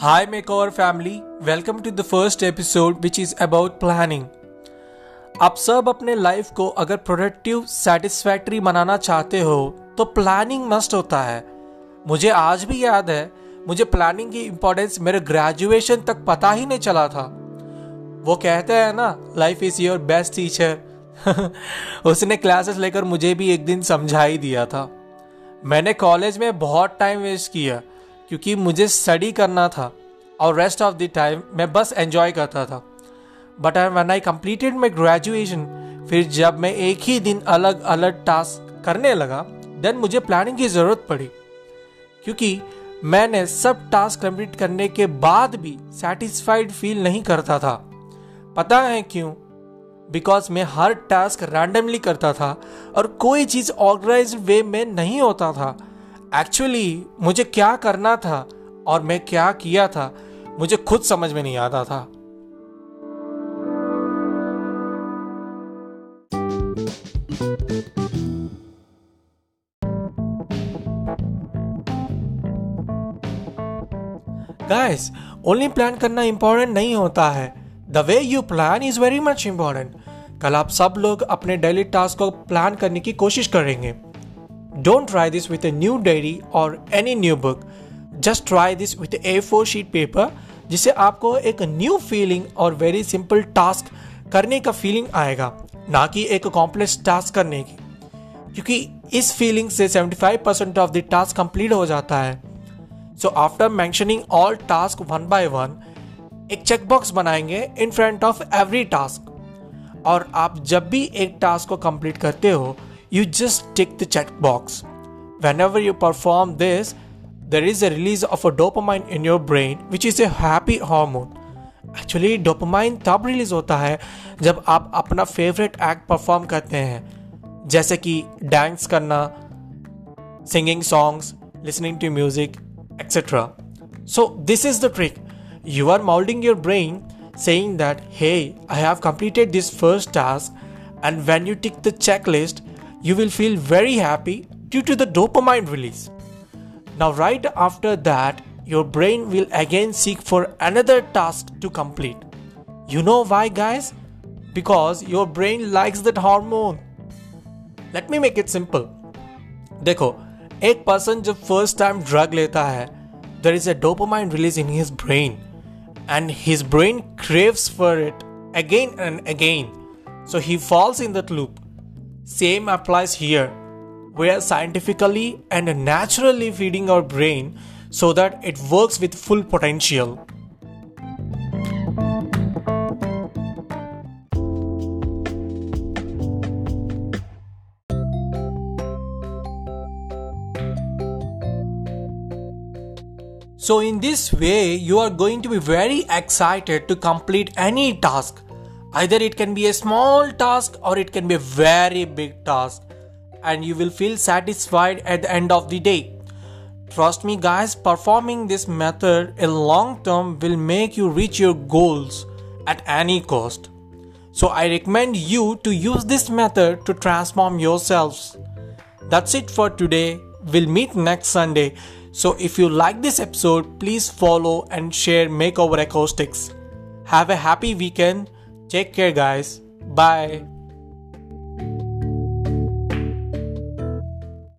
Hi Makeover family, welcome to the first episode which is about planning. आप सब अपने life को अगर प्रोडक्टिव सेटिस्फैक्टरी बनाना चाहते हो तो प्लानिंग मस्ट होता है। मुझे आज भी याद है, मुझे प्लानिंग की इम्पोर्टेंस मेरे ग्रेजुएशन तक पता ही नहीं चला था। वो कहते हैं ना, life is your best teacher. उसने क्लासेस लेकर मुझे भी एक दिन समझा ही दिया था। मैंने कॉलेज में बहुत टाइम वेस्ट किया क्योंकि मुझे स्टडी करना था और रेस्ट ऑफ द टाइम मैं बस एंजॉय करता था। But when I completed my graduation, फिर जब मैं एक ही दिन अलग अलग टास्क करने लगा, देन मुझे प्लानिंग की ज़रूरत पड़ी। क्योंकि मैंने सब टास्क कंप्लीट करने के बाद भी सेटिस्फाइड फील नहीं करता था। पता है क्यों? बिकॉज मैं हर टास्क रैंडमली करता था और कोई चीज़ ऑर्गेनाइज्ड वे में नहीं होता था। एक्चुअली मुझे क्या करना था और मैं क्या किया था, मुझे खुद समझ में नहीं आता था। गाइस, ओनली प्लान करना इंपॉर्टेंट नहीं होता है, the way you plan is very much important. कल आप सब लोग अपने डेली टास्क को प्लान करने की कोशिश करेंगे। Don't try this with a new diary or any new book. Just try this with A4 sheet paper, जिससे आपको एक न्यू फीलिंग और वेरी सिंपल टास्क करने का फीलिंग आएगा, ना कि एक कॉम्प्लेक्स टास्क करने की। क्योंकि इस फीलिंग से 75% ऑफ द टास्क कंप्लीट हो जाता है। So after mentioning all task one by one, एक चेकबॉक्स बनाएंगे in front of every task. और आप जब भी एक टास्क को कंप्लीट करते हो, you just tick the checkbox. Whenever you perform this, there is a release of a dopamine in your brain, which is a happy hormone. Actually, dopamine तब release होता है जब आप अपना फेवरेट एक्ट परफॉर्म करते हैं, जैसे कि डांस करना, singing songs, listening to music, etc. So this is the trick. You are molding your brain, saying that, hey, I have completed this first task, and when you tick the checklist, you will feel very happy due to the dopamine release. Now, right after that, your brain will again seek for another task to complete. You know why, guys? Because your brain likes that hormone. Let me make it simple. देखो, एक person जब first time drug लेता है, there is a dopamine release in his brain, and his brain craves for it again and again. So he falls in that loop. Same applies here. We are scientifically and naturally feeding our brain so that it works with full potential. So in this way, you are going to be very excited to complete any task. Either it can be a small task or it can be a very big task, and you will feel satisfied at the end of the day. Trust me guys, performing this method in long term will make you reach your goals at any cost. So I recommend you to use this method to transform yourselves. That's it for today. We'll meet next Sunday. So if you like this episode, please follow and share Makeover Acoustics. Have a happy weekend. Take care, guys. Bye.